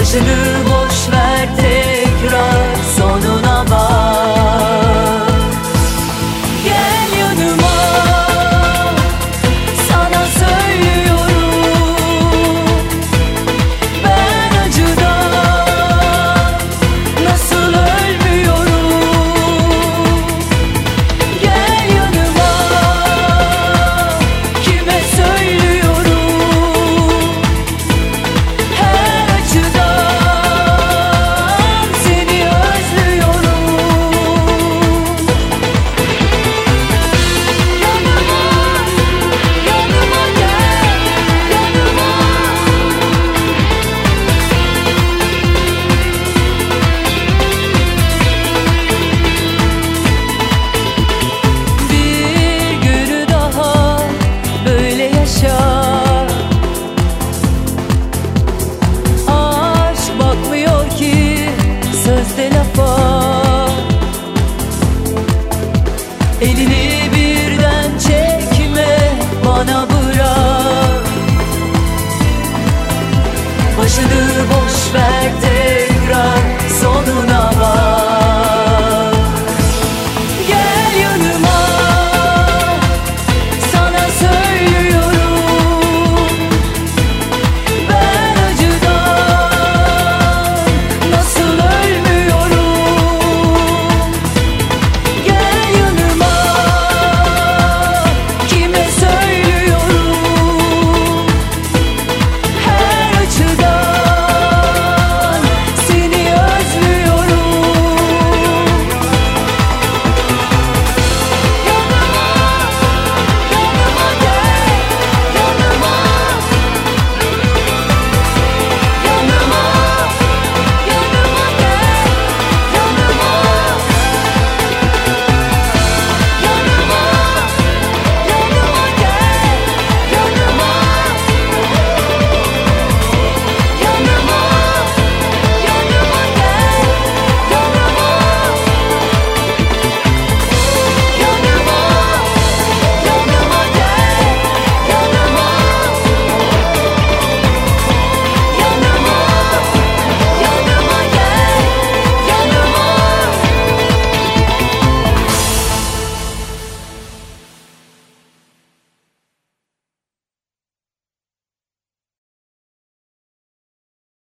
Başını boş ver, tekrar sonuna bak. Gel yanıma, sana söylüyorum, ben acıdan nasıl ölmüyorum. Gel yanıma, kime söylüyorum, her açıdan seni özlüyorum. Yanıma, yanıma gel, yanıma. Bir günü daha böyle yaşa. Aşk bakmıyor ki sözde lafa. Elini birden çekme, bana bırak. Başını boş ver de